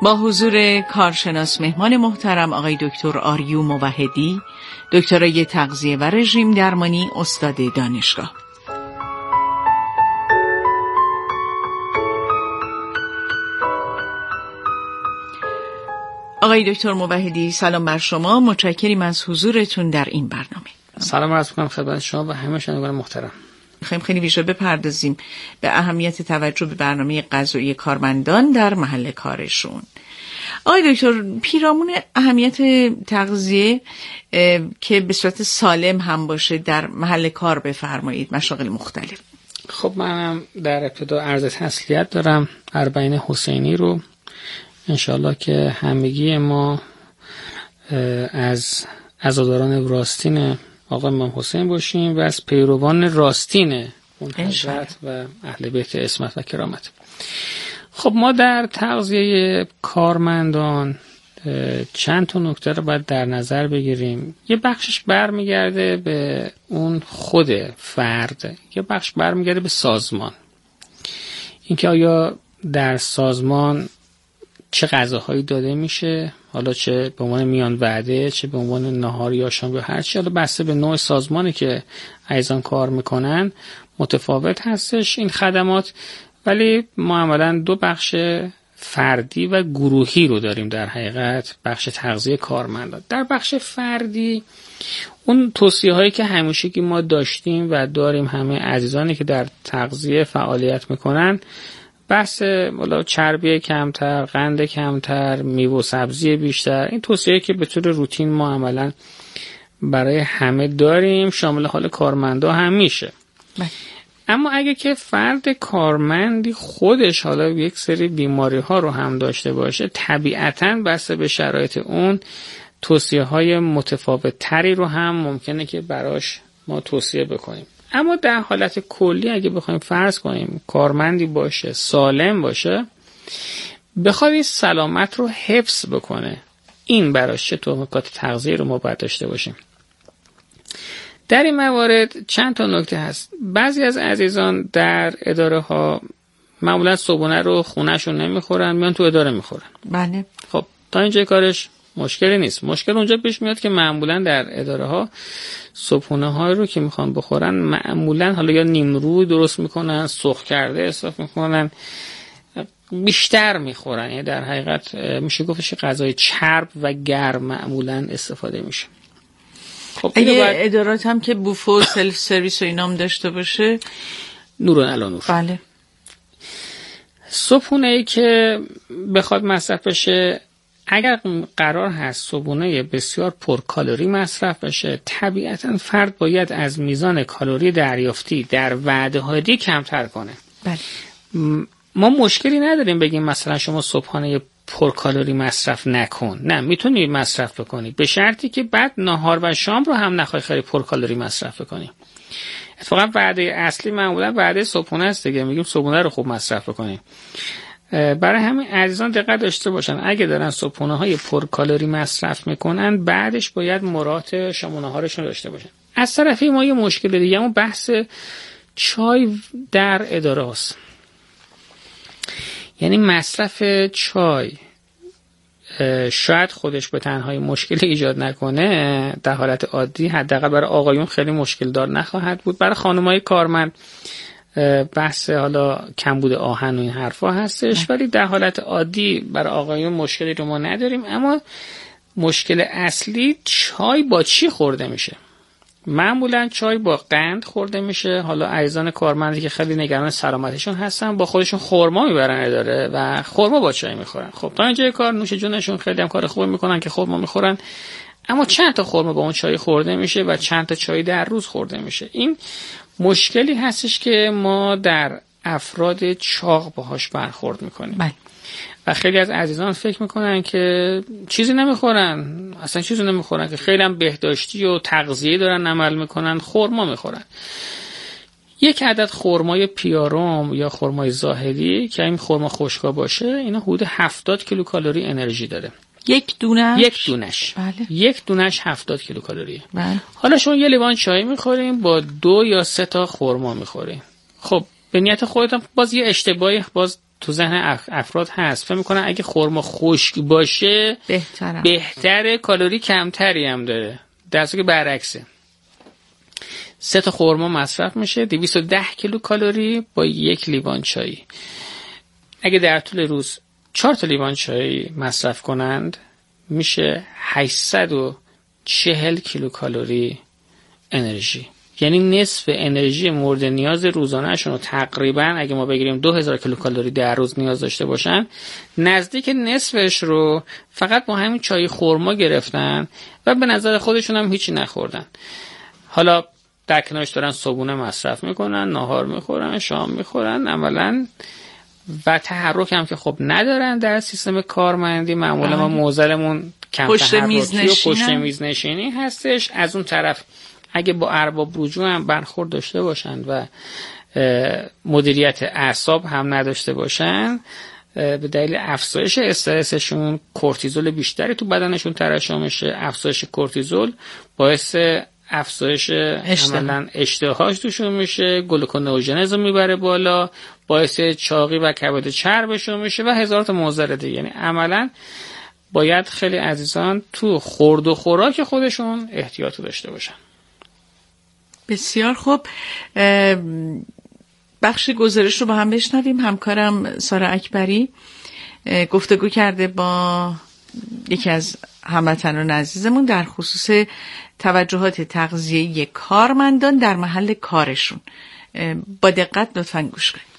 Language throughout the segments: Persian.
با حضور کارشناس مهمان محترم آقای دکتر آریو موحدی، دکترای تغذیه و رژیم درمانی، استاد دانشگاه. آقای دکتر موحدی، سلام بر شما، متشکریم از حضورتون در این برنامه. سلام عرض می‌کنم خدمت شما و همه شنوندگان محترم. می‌خوایم خیلی ویژه بپردازیم به اهمیت توجه به برنامه غذایی کارمندان در محل کارشون. آقای دکتر، پیرامون اهمیت تغذیه که به صورت سالم هم باشه در محل کار بفرمایید، مشاغل مختلف. خب منم در ابتدا عرض تسلیت دارم اربعین حسینی رو، انشالله که همگی ما از عزاداران راستین آقا امام حسین باشیم و از پیروان راستین اون حضرت و اهل بیت عصمت و کرامت. خب ما در تغذیه کارمندان چند تا نکته رو باید در نظر بگیریم. یه بخشش برمیگرده به اون خود فرد، یه بخش برمیگرده به سازمان. اینکه آیا در سازمان چه غذاهایی داده میشه، حالا چه به عنوان میان وعده، چه به عنوان نهار یا شام یا هر چی، حالا بسته به نوع سازمانی که عزیزان کار میکنن متفاوت هستش این خدمات. ولی ما عملاً دو بخش فردی و گروهی رو داریم در حقیقت بخش تغذیه کارمندان. در بخش فردی اون توصیه هایی که همیشه که ما داشتیم و داریم همه عزیزانی که در تغذیه فعالیت میکنن، بحث چربی کمتر، قند کمتر، میوه و سبزی بیشتر، این توصیه که به طور روتین ما عملاً برای همه داریم، شامل حال کارمندا هم میشه. اما اگه که فرد کارمندی خودش حالا یک سری بیماری ها رو هم داشته باشه، طبیعتاً بسته به شرایط اون توصیه های متفاوت تری رو هم ممکنه که براش ما توصیه بکنیم. اما در حالت کلی اگه بخوایم فرض کنیم کارمندی باشه، سالم باشه، بخواد این سلامت رو حفظ بکنه، این براش چه نکات تغذیه رو ما باید داشته باشیم. در این موارد چند تا نکته هست. بعضی از عزیزان در اداره ها معمولا صبحونه رو خونه‌شون نمیخورن، میان تو اداره میخورن. بله. خب تا اینجا کارش مشکلی نیست. مشکل اونجا پیش میاد که معمولا در اداره ها صبحونه های رو که میخوان بخورن معمولا حالا یا نیمرو درست میکنن، سرخ کرده اصراف میکنن، بیشتر میخورن. یعنی در حقیقت میشه گفتش غذای چرب و گرم معمولا استفاده میشه. خب اگه ادارات هم که بوفه و سلف سرویس و اینام داشته باشه، نوران علی نور. بله. صبحونه‌ای که بخواد مصرف بشه، اگر قرار هست صبحونه بسیار پرکالری مصرف بشه، طبیعتاً فرد باید از میزان کالری دریافتی در وعده‌های کمتر کنه. بله. ما مشکلی نداریم بگیم مثلا شما صبحانه پرکالری مصرف نکن، نه، میتونی مصرف بکنی، به شرطی که بعد نهار و شام رو هم نخوای خیلی پرکالری مصرف بکنی. اتفاقا وعده اصلی معمولا وعده صبحونه است دیگه، میگیم صبحونه رو خوب مصرف بکنی. برای همین عزیزان دقت داشته باشن اگه دارن صبحونه های پرکالری مصرف میکنن، بعدش باید مراعات شام و نهارشون داشته باشن. از طرفی ما یه مشکل دیگه همون بحث چای در اداره است. یعنی مصرف چای شاید خودش به تنهایی مشکلی ایجاد نکنه، در حالت عادی حداقل برای آقایون خیلی مشکل دار نخواهد بود. برای خانم‌های کارمند بحث حالا کمبود آهن و این حرفا هستش، ولی در حالت عادی برای آقایون مشکلی رو ما نداریم. اما مشکل اصلی چای با چی خورده میشه؟ معمولا چای با قند خورده میشه. حالا عزیزان کارمندی که خیلی نگران سلامتشون هستن با خودشون خرما میبرن اداره و خرما با چای میخورن. خب تا اینجای کار نوش جونشون، خیلی هم کار خوبی میکنن که خرما میخورن، اما چند تا خرما با اون چای خورده میشه و چند تا چای در روز خورده میشه. این مشکلی هستش که ما در افراد چاق باهاش برخورد میکنیم. بله. و خیلی از عزیزان فکر میکنن که چیزی نمیخورن، اصلا چیزی نمیخورن، که خیلی هم بهداشتی و تغذیه دارن عمل میکنن، خرما میخورن. یک عدد خرمای پیاروم یا خرمای زاهدی که این خرما خشکا باشه، اینا حدود 70 کیلوکالری انرژی داره. یک دونش. بله. یک دونش 70 کیلوکالریه. بله. حالا شما یه لیوان چای میخوریم با 2 یا 3 تا خرما میخوریم. خب به نیت خودتون باز یه اشتباهی باز تو ذهن افراد هست، فکر میکنن اگه خرما خشک باشه بهتره، کالری کمتری هم داره، در حالی که برعکسه. 3 تا خرما مصرف میشه 210 کیلو کالری با 1 لیوان چای. اگه در طول روز 4 تا لیوان چای مصرف کنند میشه 840 کیلو کالری انرژی. یعنی نصف انرژی مورد نیاز روزانه‌شون رو تقریبا اگه ما بگیریم 2000 کیلو کالری در روز نیاز داشته باشن، نزدیک نصفش رو فقط با همین چای خرما گرفتن و به نظر خودشون هم هیچی نخوردن. حالا در کنارش دارن صبحونه مصرف میکنن، ناهار میخورن، شام میخورن عملاً، و تحرک هم که خب ندارن در سیستم کارمندی. معمولا ما معضلمون کم تحرکی و پشت میز نشینی هستش. از اون طرف اگه با ارباب رجوع هم برخورد داشته باشن و مدیریت اعصاب هم نداشته باشن، به دلیل افزایش استرسشون کورتیزول بیشتری تو بدنشون ترشح میشه. افزایش کورتیزول باعث افزایش عملاً اشتهاش توشون میشه، گلوکونئوژنز رو میبره بالا، باعث چاقی و کبد چربشون میشه و هزار تا معضل دیگه. یعنی عملاً باید خیلی عزیزان تو خورد و خوراک خودشون احتیاط داشته باشن. بسیار خوب، بخش گزارش رو با هم بشنویم. همکارم سارا اکبری گفتگو کرده با یکی از هموطنان عزیزمون در خصوص توجهات تغذیه‌ای کارمندان در محل کارشون. با دقت لطفاً گوش کنید.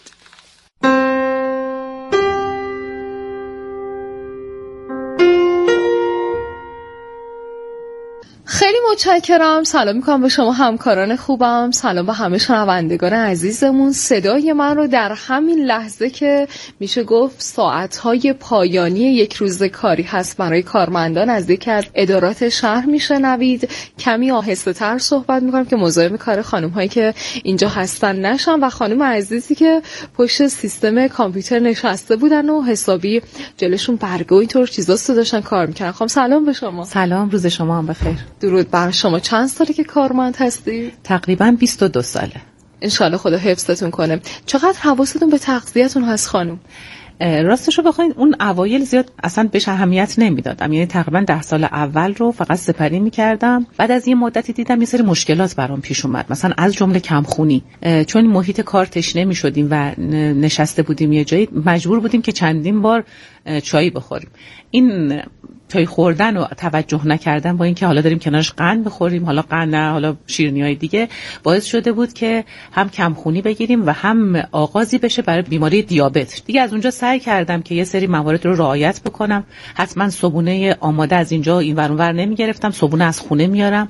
خیلی متشکرم. سلام میکنم به شما همکاران خوبم، سلام به همه شنوندگان عزیزمون. صدای من رو در همین لحظه که میشه گفت ساعتهای پایانی یک روز کاری هست برای کارمندان از یکی از ادارات شهر میشنوید. کمی آهسته تر صحبت میکنم که مزاحم کار خانم هایی که اینجا هستن نشم و خانم عزیزی که پشت سیستم کامپیوتر نشسته بودن و حسابی جلوشون برگه و اینطور چیزا داشتن کار میکنن. خانم سلام به شما. سلام، روز شما هم بخیر. درود بر شما. چند ساله که کارمند هستی؟ تقریبا 22 ساله. انشالله خدا حفظتون کنه. چقدر حواستون به تغذیه‌تون هست خانم؟ راستش رو بخواید اون اوایل زیاد اصلا بهش اهمیت نمیدادم، یعنی تقریبا 10 سال اول رو فقط سپری میکردم. بعد از یه مدتی دیدم یه سری مشکلات برام پیش اومد، مثلا از جمله کمخونی، چون محیط کار تشنه میشدیم و نشسته بودیم یه جایی، مجبور بودیم که چندین بار چای بخوریم. این چای خوردن و توجه نکردن با اینکه حالا داریم کنارش قند بخوریم، حالا قند نه، حالا شیرینی‌های دیگه، باعث شده بود که هم کمخونی بگیریم و هم آغازی بشه برای بیماری دیابت. دیگه از اونجا سعی کردم که یه سری موارد رو رعایت بکنم. حتما صبحونه آماده از اینجا این ور اون ور نمیگرفتم، صبحونه از خونه میارم،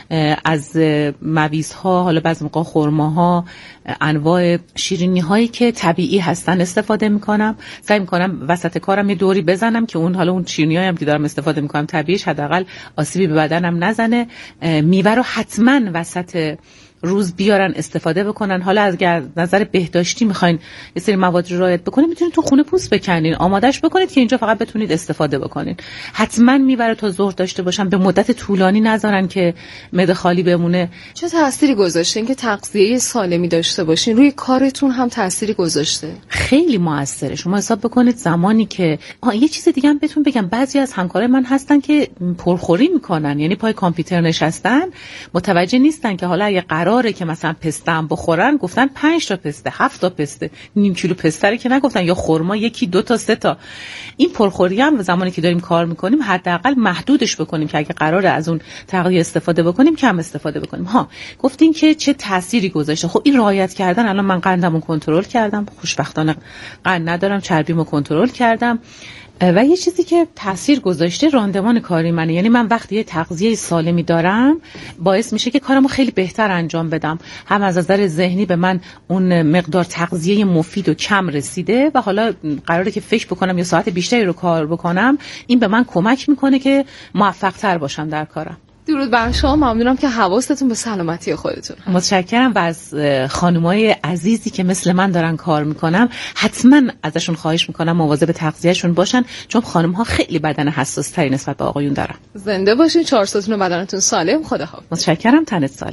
از مویزها، حالا بعضی موقع خرماها، انواع شیرینی هایی که طبیعی هستن استفاده میکنم. سعی میکنم وسط کارم یه دوری بزنم که اون شیرینی هایی هم که دارم استفاده میکنم طبیعیش حداقل آسیبی به بدنم نزنه. میوه رو حتما وسط روز بیارن استفاده بکنن. حالا از نظر بهداشتی میخواین یه سری مواد رو رعایت بکنید، میتونید تو خونه پوست بکنین، آمادهش بکنید که اینجا فقط بتونید استفاده بکنین. حتما میوه رو تا ظهر داشته باشن، به مدت طولانی نذارن که معده خالی بمونه. چه تأثیری گذاشته اینکه تغذیه سالمی داشته باشین؟ روی کارتون هم تأثیری گذاشته؟ خیلی موثره. شما حساب بکنید زمانی که یه چیز دیگه هم بهتون بگم، بعضی از همکارای من هستن که پرخوری میکنن، یعنی پای کامپیوتر نشستن، متوجه نیستن که حالا اگه قراره که مثلا پسته هم بخورن، گفتن 5 تا پسته، 7 تا پسته، نیم کیلو پسته که نگفتن، یا خرما 1 2 تا 3 تا. این پرخوری هم زمانی که داریم کار میکنیم حداقل محدودش بکنیم که اگه قراره از اون تغذیه استفاده بکنیم کم استفاده بکنیم. گفتین که چه تأثیری گذاشته. خب این رعایت کردن، الان من قندمو کنترل کردم، خوشبختانه قند ندارم، چربیمو کنترل کردم. و یه چیزی که تأثیر گذاشته راندمان کاری منه، یعنی من وقتی یه تغذیه سالمی دارم باعث میشه که کارمو خیلی بهتر انجام بدم. هم از نظر ذهنی به من اون مقدار تغذیه مفید و کم رسیده و حالا قراره که فکر بکنم یا ساعت بیشتری رو کار بکنم، این به من کمک میکنه که موفق تر باشم در کارم. درود بر شما. ممنونم که حواستون به سلامتی خودتون. متشکرم. و از خانمای عزیزی که مثل من دارن کار میکنم حتما ازشون خواهش میکنم مواظب تغذیهشون باشن، چون خانم ها خیلی بدن حساس تری نسبت به آقایون دارن. زنده باشین. 4 ساتون بدنتون سالم. خداحافظ. متشکرم. تنت سالم.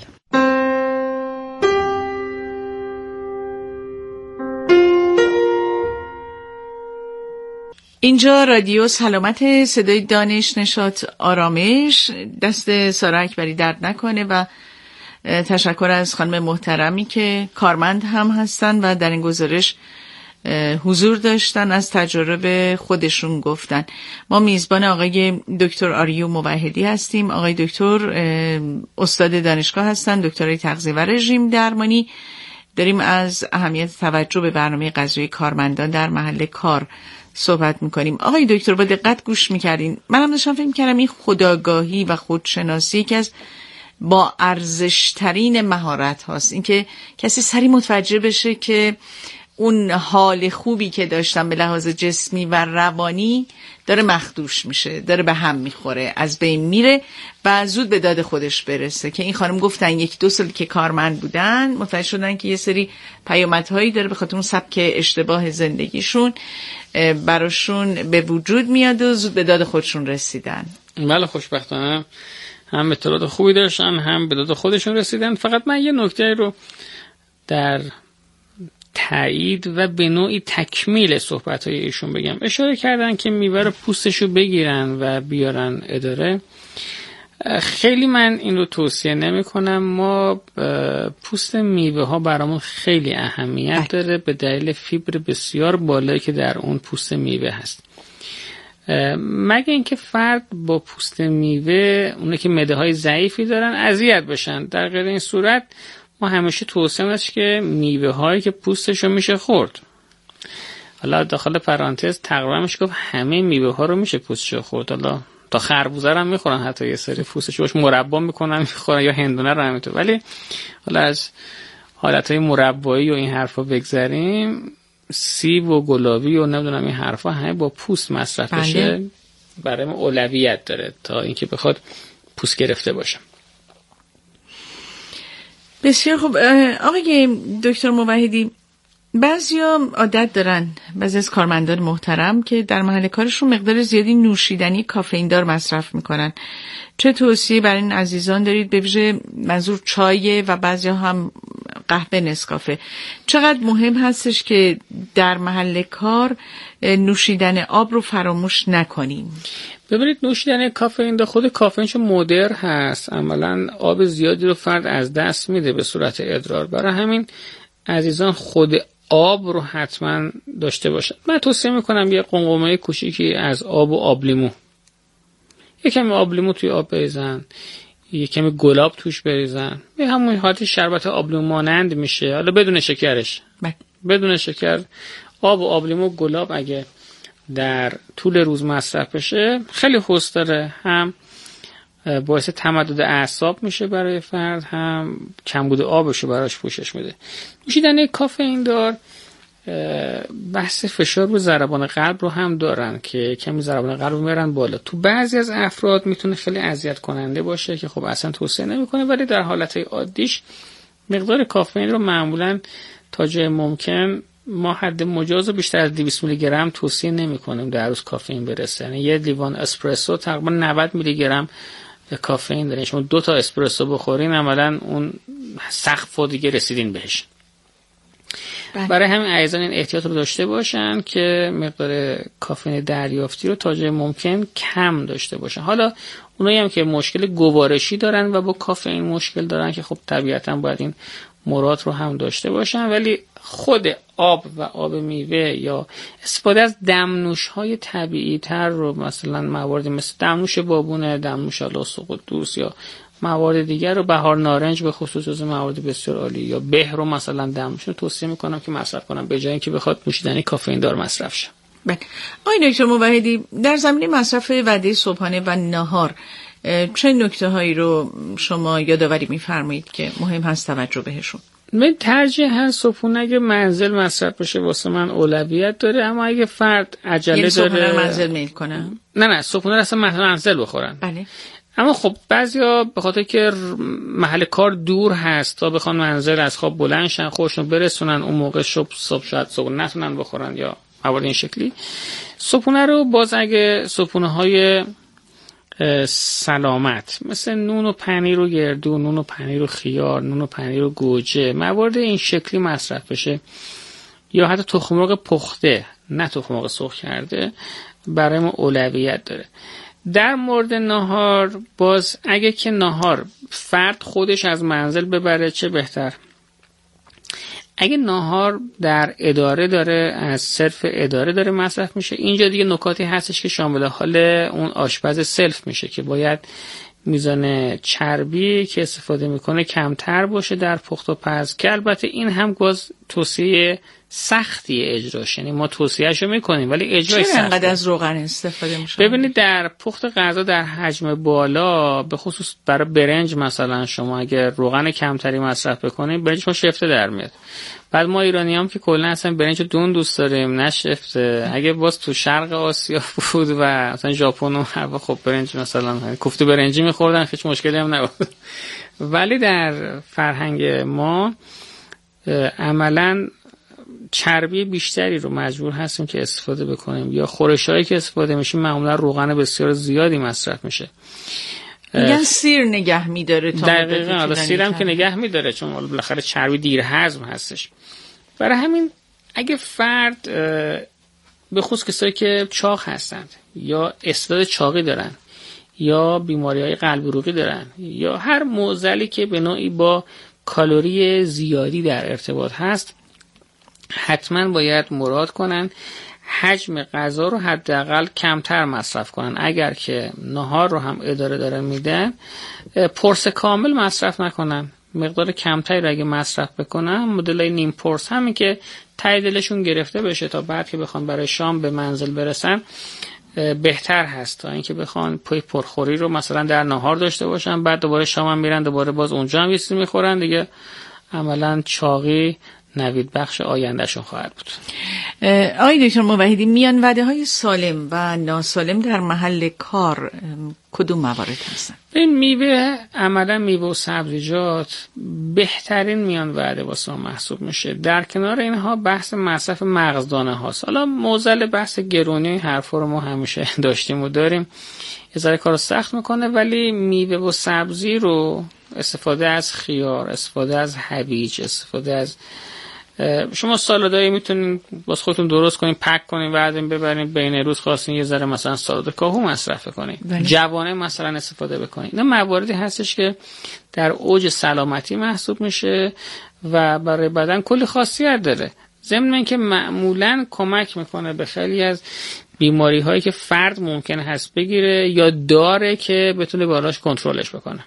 اینجا رادیو سلامت، صدای دانش، نشاط، آرامش. دست سارا اکبری درد نکنه و تشکر از خانم محترمی که کارمند هم هستن و در این گزارش حضور داشتن، از تجربه خودشون گفتن. ما میزبان آقای دکتر آریو موحدی هستیم. آقای دکتر استاد دانشگاه هستن، دکترای تغذیه و رژیم درمانی. داریم از اهمیت توجه به برنامه غذایی کارمندان در محل کار صحبت میکنیم. آقای دکتر با دقت گوش میکردین. منم داشتم فکر میکردم این خودآگاهی و خودشناسی که از با ارزشترین مهارت هاست، این که کسی سریع متوجه بشه که اون حال خوبی که داشتم به لحاظ جسمی و روانی داره مخدوش میشه، داره به هم میخوره، از بین میره و زود به داد خودش برسه. که این خانم گفتن 1-2 سال که کارمند بودن متوجه شدن که یه سری پیامدهایی داره به خاطر اون سبک اشتباه زندگیشون براشون به وجود میاد و زود به داد خودشون رسیدن. بله، خوشبختانه هم اطلاعات خوبی داشتن هم به داد خودشون رسیدن. فقط من یه نکته رو در تایید و به نوعی تکمیل صحبت‌های ایشون بگم. اشاره کردن که میوه رو پوستشو بگیرن و بیارن اداره. خیلی من این رو توصیه نمی کنم. ما پوست میوه ها برامون خیلی اهمیت داره به دلیل فیبر بسیار بالایی که در اون پوست میوه هست. مگه اینکه فرد با پوست میوه، اونه که معده های ضعیفی دارن، اذیت بشن. در غیر این صورت ما همیشه توصیه هست که میوه هایی که پوستشو میشه خورد. حالا داخل پرانتز تقریبا میشه گفت همه میوه ها رو میشه پوستشو خورد. حالا تا خربوزه رو هم میخورن، حتی یه سری پوستشو باش مربا میکنن میخورن، یا هندونه رو همینطور. ولی حالا از حالتهای مربایی و این حرفا بگذریم، سیب و گلابی و نمیدونم این حرفا همه با پوست مصرف بشه برای ما اولویت داره تا اینکه بخواد پوست گرفته باشه. بسیار خوب. آقای دکتر موحدی، بعضیا عادت دارن، بعضی از کارمندان محترم، که در محل کارشون مقدار زیادی نوشیدنی کافئین دار مصرف میکنن. چه توصیه برای این عزیزان دارید؟ به ویژه منظور چای و بعضیا هم قهوه نسکافه. چقدر مهم هستش که در محل کار نوشیدن آب رو فراموش نکنیم؟ ببینید، نوشیدن کافئین دار، خود کافئینش مضر هست، عملاً آب زیادی رو فرد از دست میده به صورت ادرار. برای همین عزیزان خود آب رو حتما داشته باشن. من توصیه میکنم یه قمقمه کوچیکی از آب و آب لیمو، یه کمی آب لیمو توی آب بریزن، یه کمی گلاب توش بریزن، به همون حالت شربت آب لیمو مانند میشه، حالا بدون شکرش. بدون شکر آب و آب لیمو گلاب اگه در طول روز مصرف بشه خیلی حس داره، هم باعث تمدد اعصاب میشه برای فرد، هم کمبود آبشو براش پوشش میده. نوشیدن کافئین دار بحث فشار رو ضربان قلب رو هم دارن که کمی ضربان قلب رو میارن بالا. تو بعضی از افراد میتونه خیلی اذیت کننده باشه که خب اصلا توصیه نمیکنه، ولی در حالت عادیش مقدار کافئین رو معمولا تا جای ممکن ما حد مجاز رو بیشتر از 200 میلی گرم توصیه نمیکنیم در روز کافئین برسه. یعنی یه لیوان اسپرسو تقریبا 90 میلی گرم کافئین داره. شما 2 تا اسپرسو بخورین عملاً اون سقف رو دیگه رسیدین بهش. برای همین عزیزان این احتیاط رو داشته باشن که مقدار کافئین دریافتی رو تا جای ممکن کم داشته باشن. حالا اونایی هم که مشکل گوارشی دارن و با کافئین مشکل دارن که خب طبیعتاً باید این مراد رو هم داشته باشن، ولی خود آب و آب میوه یا استفاده از دمنوش‌های طبیعی تر رو، مثلا مواردی مثل دمنوش بابونه، دمنوش لاس و قدوس یا موارد دیگر رو، بهار نارنج به خصوص از موارد بسیار عالی، یا به رو مثلا دمنوش رو توصیه میکنم که مصرف کنم به جای اینکه بخواد نوشیدنی کافئین دار مصرف شه. بله. آقای دکتر موحدی، در زمینه مصرف وعده صبحانه و نهار چه نکته هایی رو شما یادآوری میفرمایید که مهم هست توجه بهشون؟ من ترجیح هست صبحونه اگه منزل مصرف بشه واسه من اولویت داره، اما اگه فرد عجله داره صبحونه منزل میل کنه؟ نه صبحونه اصلا منزل بخورن. بله. اما خب بعضیا به خاطر که محل کار دور هست تا بخوان منزل از خواب بلند شن خودشون برسونن، اون موقع صبح شاید صبحونه نتونن بخورن یا موارد این شکلی. صبحونه رو باز اگه صبحونه های سلامت مثل نون و پنیر و گردو، نون و پنیر و خیار، نون و پنیر و گوجه، موارد این شکلی مصرف بشه، یا حتی تخم مرغ پخته نه تخم مرغ سرخ کرده برای ما اولویت داره. در مورد ناهار باز اگه که ناهار فرد خودش از منزل ببره چه بهتر. اگه ناهار در اداره داره، از صرف اداره داره مصرف میشه، اینجا دیگه نکاتی هستش که شامل حال اون آشپز سلف میشه که باید میزان چربی که استفاده میکنه کمتر باشه در پخت و پز، که البته این هم باز توصیه سختی اجراش، یعنی ما توصیهشو میکنیم ولی اجراش سخته. چرا انقدر از روغن استفاده میشه؟ ببینید در پخت غذا در حجم بالا، به خصوص برای برنج مثلا شما اگر روغن کمتری مصرف بکنید برنج ما شفته در میاد. بعد ما ایرانیام که کلا اصلا برنج دون دوست داریم نه شفته. اگه باز تو شرق آسیا بود و مثلا ژاپن و خب برنج مثلا کوفته برنجی میخوردن هیچ مشکلی هم نبود. ولی در فرهنگ ما عملاً چربی بیشتری رو مجبور هستیم که استفاده بکنیم، یا خورشایی که استفاده میشه معمولا روغن بسیار زیادی مصرف میشه. میگن سیر نگه میداره تا دقیقاً، حالا سیرم که نگه میداره چون بالاخره چربی دیر هضم هستش. برای همین اگه فرد به خصوص کسایی که چاق هستند یا استعداد چاقی دارن یا بیماری‌های قلبی عروقی دارن یا هر معضلی که به نوعی با کالری زیادی در ارتباط هست، حتما باید مراد کنن حجم غذا رو حداقل کمتر مصرف کنن. اگر که نهار رو هم اداره دارن میدن، پرس کامل مصرف نکنن، مقدار کمتری رو اگه مصرف بکنن، مدلای نیم پرس، همین که ته دلشون گرفته بشه تا بعد که بخوان برای شام به منزل برسن بهتر هست، تا اینکه بخوان پای پرخوری رو مثلا در نهار داشته باشن بعد دوباره شام هم میرن دوباره باز اونجا هم چیزی میخورن، دیگه عملا چاقی نوید بخش آیندهشون خواهد بود. آقای دکتر موحدی، میان وعده های سالم و ناسالم در محل کار کدوم موارد هستن؟ این میوه، عملا میوه و سبزیجات بهترین میان وعده واسه ما محسوب میشه. در کنار اینها بحث مصرف مغزدانه هاست. حالا موزل بحث گرونی حرفا رو ما همیشه داشتیم و داریم، یه ذره کارو سخت میکنه، ولی میوه و سبزی رو استفاده از خیار، استفاده از هویج، استفاده از شما سالادایی میتونین باز خودتون درست کنین، پک کنین، بعدین ببرین بین روز خواستین یه ذره مثلا سالاد کاهو مصرف کنین، جوانه مثلا استفاده بکنین. اینا مواردی هستش که در اوج سلامتی محسوب میشه و برای بدن کلی خاصیت داره، ضمن اینکه معمولاً کمک میکنه به خیلی از بیماری هایی که فرد ممکن هست بگیره یا داره که بتونه بالاش کنترلش بکنه.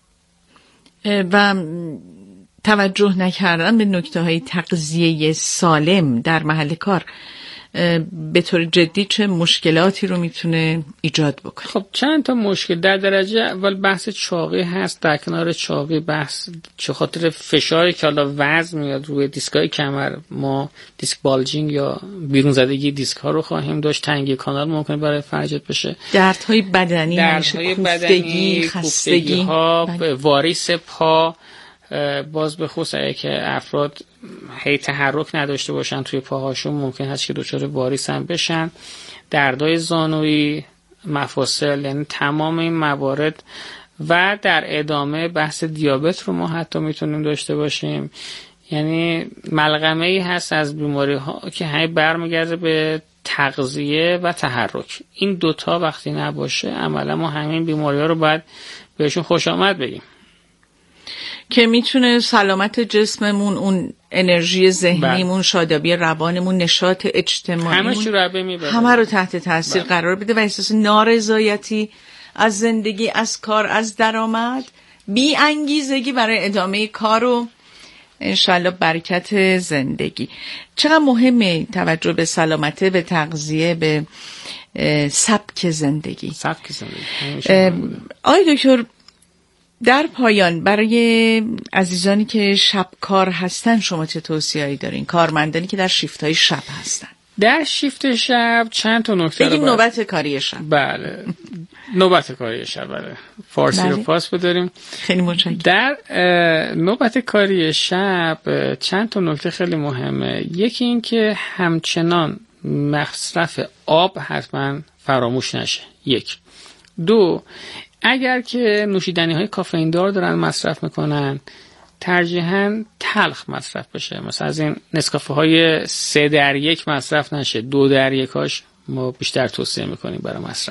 و توجه نکردن به نکته‌های تغذیه سالم در محل کار به طور جدی چه مشکلاتی رو میتونه ایجاد بکنه؟ خب چند تا مشکل. در درجه اول بحث چاقی هست. در کنار چاقی بحث چه خاطر فشاری که حالا وزن میاد روی دیسکای کمر، ما دیسک بالجینگ یا بیرون زدگی دیسک ها رو خواهیم داشت، تنگی کانال ممکنه برای فرجت بشه، دردهای بدنی، دردهای بدنی، خستگی ها، واریس پا، باز به خصوص که افراد هی تحرک نداشته باشن توی پاهاشون ممکن هست که دچار واریس هم بشن، دردهای زانویی، مفاصل، یعنی تمام این موارد. و در ادامه بحث دیابت رو ما حتی میتونیم داشته باشیم، یعنی ملغمه ای هست از بیماری ها که هی برمیگرده به تغذیه و تحرک. این دوتا وقتی نباشه عملا ما همین بیماری ها رو باید بهشون خوش آمد بگیم، که میتونه سلامت جسممون، اون انرژی ذهنیمون، شادابی روانمون، نشاط اجتماعیمون، همه رو تحت تاثیر قرار بده و احساس نارضایتی از زندگی، از کار، از درآمد، بی انگیزگی برای ادامه کار و انشالله برکت زندگی. چقدر مهمه توجه به سلامت، به تغذیه، به سبک زندگی. آقای دکتر، در پایان برای عزیزانی که شب کار هستن شما چه توصیه‌ای دارین؟ کارمندانی که در شیفت‌های شب هستن. در شیفت شب چند تا نکته رو بگیم. نوبت کاری شب. بله، نوبت کاری شب. بله، فارسی رو پاس بداریم. خیلی متشکرم. در نوبت کاری شب چند تا نکته خیلی مهمه. یکی این که همچنان مصرف آب حتما فراموش نشه. یک. دو، اگر که نوشیدنی های کافئین دار دارن مصرف میکنن، ترجیحاً تلخ مصرف بشه. مثلا از این نسکافه های 3-1 مصرف نشه، 2-1 ما بیشتر توصیه میکنیم برای مصرف.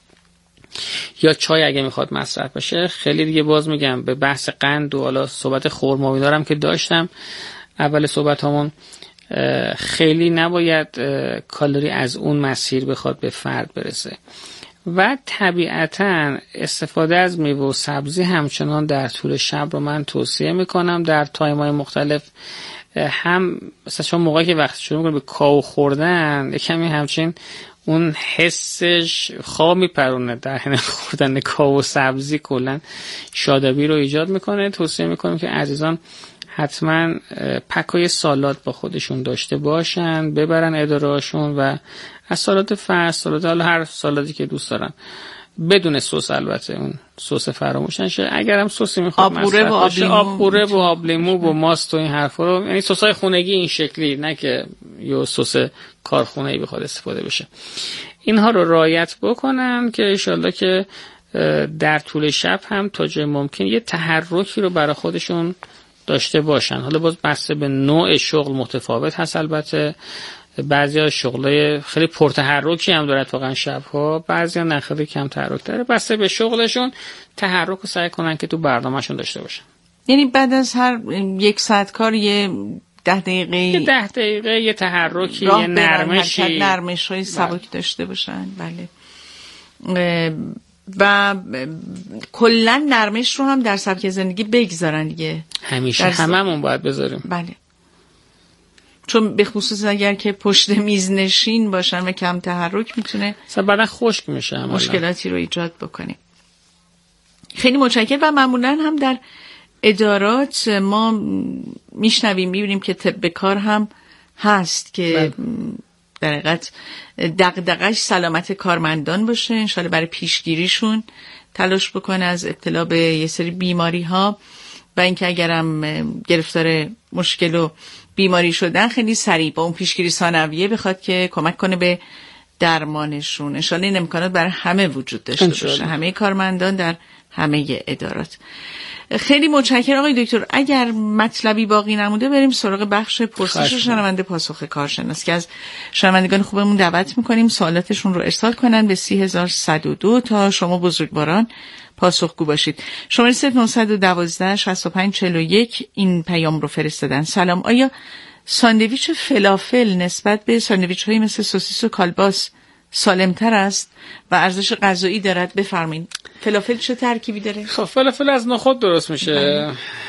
یا چای اگه میخواد مصرف بشه، خیلی دیگه باز میگم به بحث قند و حالا صحبت خرما دارم که داشتم اول صحبت همون، خیلی نباید کالری از اون مسیر بخواد به فرد برسه. و طبیعتاً استفاده از میوه و سبزی همچنان در طول شب رو من توصیه میکنم در تایم‌های مختلف. هم مثلا شما موقعی که وقت شروع میکنید به کاو خوردن، کمی همچین اون حسش خواب میپرونه، در حین خوردن کاو و سبزی کلا شادابی رو ایجاد میکنه. توصیه میکنم که عزیزان حتما پکای سالاد با خودشون داشته باشن، ببرن ادارهاشون و از سالاد فرض، سالاد حالا هر سالادی که دوست دارن، بدون سس، البته اون سس فراموش نشه. اگرم سسی میخواد مصرف باشه، آب قوره و آب لیمو و ماست و این حرفا رو، یعنی سسای خونگی این شکلی، نه که یه سس کارخونه‌ای بخواد استفاده بشه. اینها رو رعایت بکنن که انشالله که در طول شب هم تا جای ممکن یه تحرکی رو برای خودشون داشته باشن. حالا باز بسته به نوع شغل متفاوت هست، البته بعضیا شغلای خیلی پرتحرکی هم داره واقعا شب‌ها، بعضیا نه خیلی کم تحرک داره. بسته به شغلشون تحرک رو سعی کنن که تو برنامه‌شون داشته باشن. یعنی بعد از هر 1 ساعت کار یه 10 دقیقه یه تحرکی، یه نرمش‌های سبک داشته باشن. بله. و کلا نرمش رو هم در سبک زندگی بگذارن دیگه، همیشه هممون باید بذاریم. بله، چون به خصوص اگر که پشت میز نشین باشن و کم تحرک میتونه بعداً خشک میشه، مشکلاتی رو ایجاد بکنه. خیلی متشکرم. و معمولا هم در ادارات ما میشنویم، میبینیم که طب کار هم هست که در حقیقت دغدغه‌اش سلامت کارمندان باشه، انشالله برای پیشگیریشون تلاش بکنه از ابتلا به یه سری بیماری ها، و اینکه اگرم گرفتار مشکل و بیماری شدن خیلی سریع با اون پیشگیری ثانویه بخواد که کمک کنه به درمانشون. انشالله این امکانات برای همه وجود داشته باشه، همه کارمندان در همه ادارات. خیلی متشکرم آقای دکتر. اگر مطلبی باقی نمونده بریم سراغ بخش پرسش شنونده پاسخ کارشناس که از شنوندگان خوبمون دعوت میکنیم سوالاتشون رو ارسال کنن به 30102 تا شما بزرگواران پاسخگو باشید. شماره 912 6541 این پیام رو فرستادن. سلام، آیا ساندویچ فلافل نسبت به ساندویچ هایی مثل سوسیس و کالباس سالمتر است و ارزش غذایی دارد؟ بفرمایید. فلافل چه ترکیبی داره؟ خب فلافل از نخود درست میشه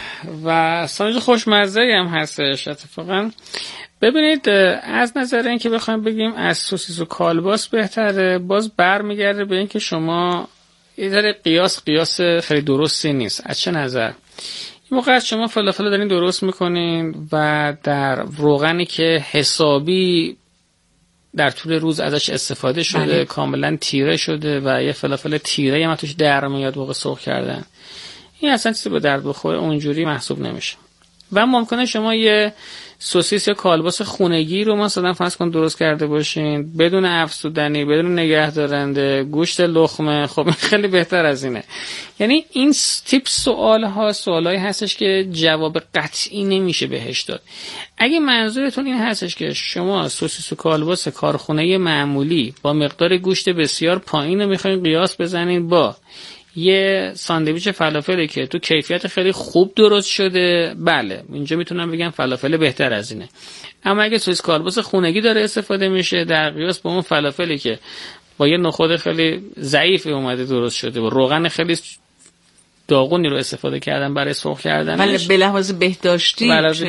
و ساندویچ خوشمزه‌ای هم هستش اتفاقا. ببینید از نظر اینکه بخوایم بگیم از سوسیس و کالباس بهتره، باز برمیگرده به اینکه شما یه ذره قیاس خیلی درستی نیست. از چه نظر؟ این موقع شما فلافل دارین درست میکنین و در روغنی که حسابی در طول روز ازش استفاده شده، کاملا تیره شده و یه فلافل تیره هم توش در میاد موقع سرخ کردن، این اصلا چیزی به درد بخوره اونجوری محسوب نمیشه. و ممکنه شما یه سوسیس یا کالباس خونگی رو مثلا فرض کن درست کرده باشین بدون افزودنی، بدون نگه دارنده، گوشت لخمه، خب خیلی بهتر از اینه. یعنی این تیپ سوالایی هستش که جواب قطعی نمیشه بهش داد. اگه منظورتون این هستش که شما سوسیس و کالباس کارخونه‌ای معمولی با مقدار گوشت بسیار پایین رو میخواین قیاس بزنین با یه ساندویچ فلافلی که تو کیفیت خیلی خوب درست شده، بله اینجا میتونم بگم فلافل بهتر از اینه. اما اگه سوسیس کالباس خونگی داره استفاده میشه در قیاس با اون فلافلی که با یه نخود خیلی ضعیف اومده درست شده و روغن خیلی داغونی رو استفاده کردن برای سرخ کردنش، ولی به لحاظ بهداشتی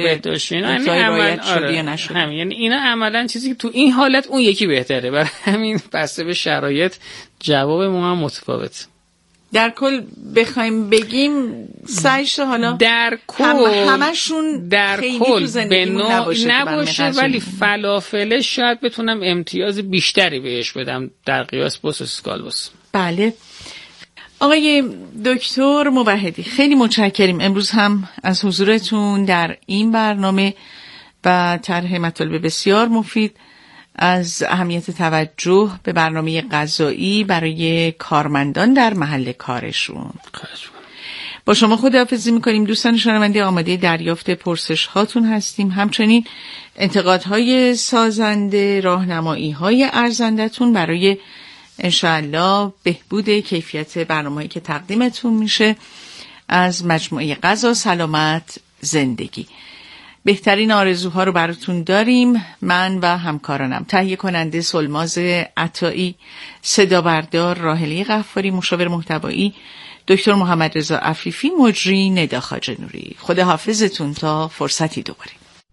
یعنی اینا عملا چیزی که تو این حالت اون یکی بهتره، برای همین بسته به شرایط جواب ما هم متفاوت. در کل بخوایم بگیم سعیش حالا در کل همشون در خیلی کل تو زندگیمون نباشه ولی فلافل شاید بتونم امتیاز بیشتری بهش بدم در قیاس با سوسیس کالباس. بله. آقای دکتر موحدی خیلی متشکریم امروز هم از حضورتون در این برنامه و طرح مطالب بسیار مفید از اهمیت توجه به برنامه غذایی برای کارمندان در محل کارشون. با شما خداحافظی میکنیم دوستان شنونده. آماده دریافت پرسش هاتون هستیم، همچنین انتقادهای سازنده، راهنمایی‌های ارزنده‌تون برای انشاءالله بهبود کیفیت برنامه‌ای که تقدیمتون میشه از مجموعه غذا سلامت زندگی. بهترین آرزوها رو براتون داریم. من و همکارانم، تهیه کننده سلماز عطایی، صدا بردار راحله غفاری، مشاور محتوایی دکتر محمد رضا عفیفی، مجری ندا خواجه نوری. خدا حافظتون تا فرصتی دوباره.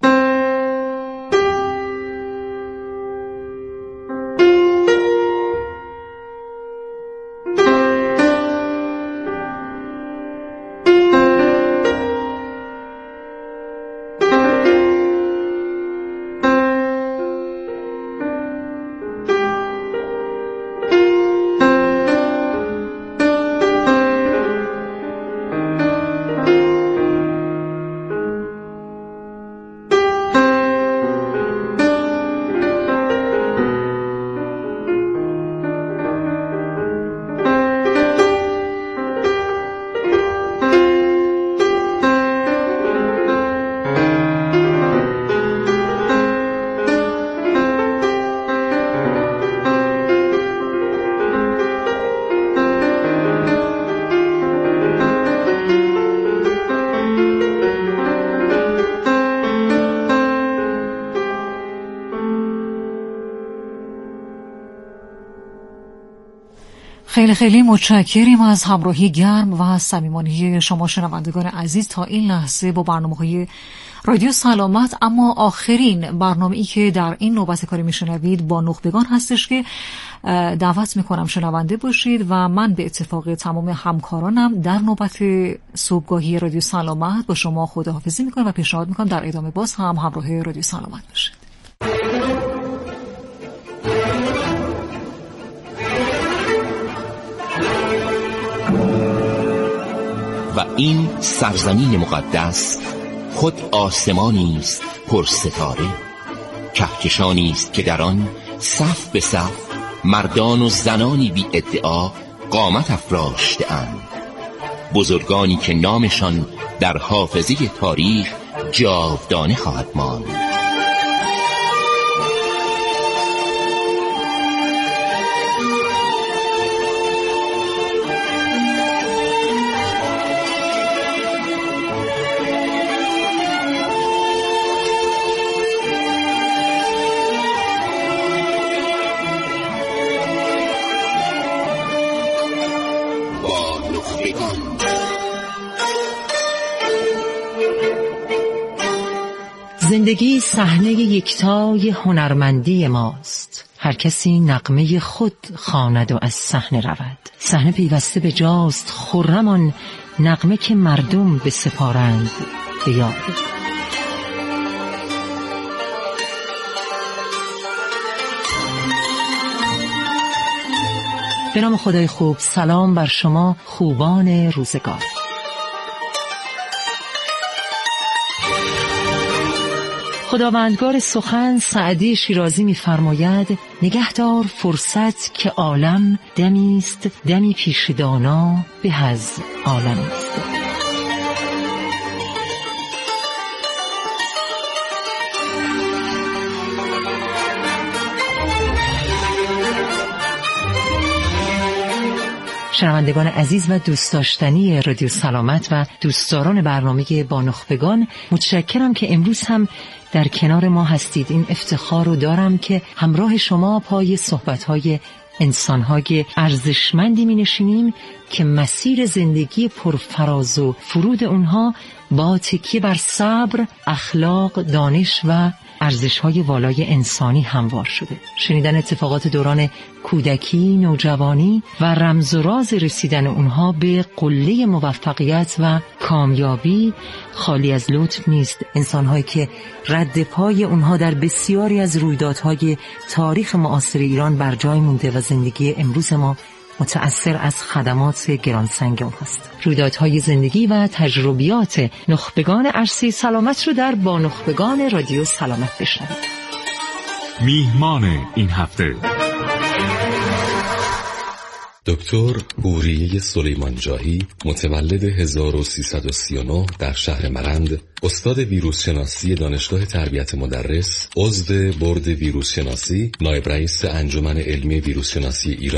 خیلی خیلی متشکریم از همراهی گرم و صمیمانه شما شنوندگان عزیز تا این لحظه با برنامه‌های رادیو سلامت. اما آخرین برنامه‌ای که در این نوبت کاری میشنوید با نخبگان هستش که دعوت میکنم شنونده باشید و من به اتفاق تمام همکارانم در نوبت صبحگاهی رادیو سلامت با شما خداحافظی میکنم و پیشنهاد میکنم در ادامه باز هم همراه رادیو سلامت باشید. و این سرزمین مقدس خود آسمانی است پر ستاره، کهکشانی است که در آن صف به صف مردان و زنانی بی ادعا قامت افراشته‌اند، بزرگانی که نامشان در حافظه تاریخ جاودانه خواهد ماند. زندگی صحنه یکتای هنرمندی ماست. هر کسی نغمه خود خواند و از صحنه رود. صحنه پیوسته به جاست خرمان نغمه که مردم به سپارند به یاد. به نام خدای خوب، سلام بر شما خوبان روزگار. خداوندگار سخن سعدی شیرازی می‌فرماید نگهدار فرصت که عالم دمی است، دمی پیش دانا به از عالم است. شنوندگان عزیز و دوست داشتنی رادیو سلامت و دوستداران برنامه با نخبگان، متشکرم که امروز هم در کنار ما هستید. این افتخار رو دارم که همراه شما پای صحبت‌های انسان‌های ارزشمندی می‌نشینیم که مسیر زندگی پرفراز و فرود اونها با تکیه بر صبر، اخلاق، دانش و ارزش‌های والای انسانی هموار شده. شنیدن اتفاقات دوران کودکی، نوجوانی و رمز و راز رسیدن اونها به قله موفقیت و کامیابی خالی از لطف نیست. انسان‌هایی که رد پای اونها در بسیاری از رویدادهای تاریخ معاصر ایران بر جای مونده و زندگی امروز ما متأثر از خدمات گرانسنگ اونهاست. رویدادهای زندگی و تجربیات نخبگان عرصه سلامت رو در با نخبگان رادیو سلامت بشنوید. میهمان این هفته دکتر حوریه سلیمان جاهی، متولد 1339 در شهر مرند، استاد ویروس شناسی دانشگاه تربیت مدرس، عضو بورد ویروس شناسی، نایب رئیس انجمن علمی ویروس شناسی ایران